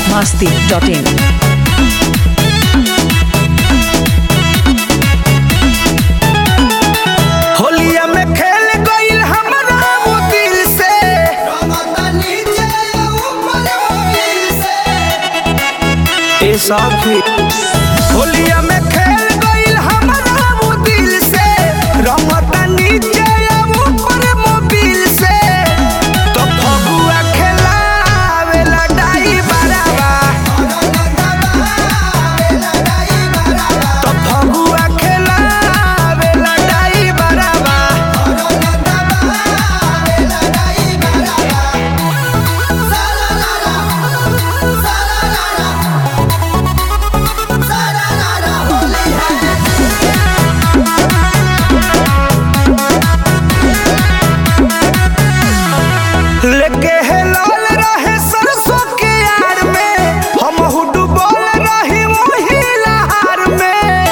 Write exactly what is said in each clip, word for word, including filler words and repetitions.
masti dot in. होलिया में खेल गइल हमरा वो दिल से ए साथी होलिया में खेल गइल हमरा वो दिल से रंगता नीचे ऊपर मोबिल से तो फगुआ खेलावे लड़ाई बराबा तो फगुआ खेलावे लड़ाई बराबा लेके है लाल रहे सरसों के यार में हम डूबल रही वही लहार में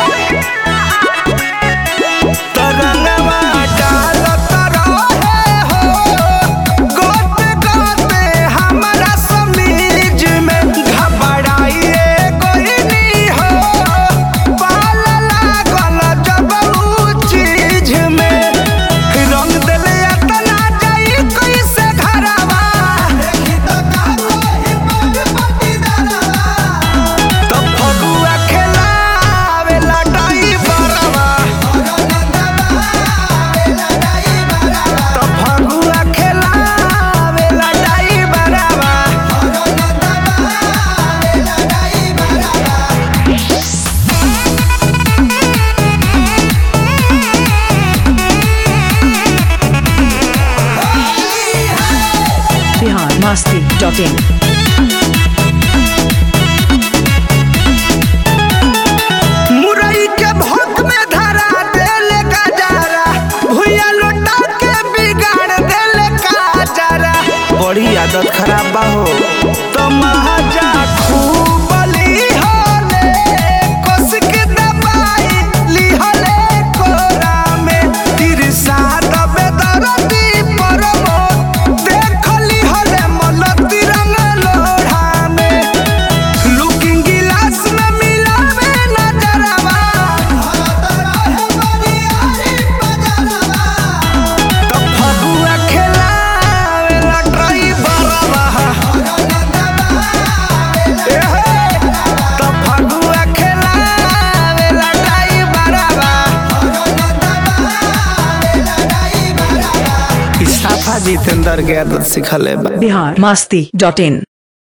तरंगवा डालत रहे हो गोते गोते हमारा समीज में घबराइए कोई हो पाल लागल जब ऊ चीज में रंग दिले इतना जाई कैसे घरवा तो फगुआ खेलावे लड़ाई बरवा तो फगुआ खेलावे लड़ाई बरवा Bihar masti dot in. मुरई के भोग में धरा देले गजारा भुइया लोटा के बिगाड़ देले काजरा बड़ी आदत खराब बा हो तो महाजा खूब लिहले कस के दबाई लिहले कोरा में तिरसा दबे दरदी परमो देख लिहले मन तिरंग लोढ़ा में लुकिंग गिलास में मिलावे नजरवा तो फगुआ खेलावे लड़ाई बरवा ए हे तो फगुआ खेलावे लड़ाई बरवा इसाफा जितेंद्र के आदत सिखले बा Bihar masti dot in.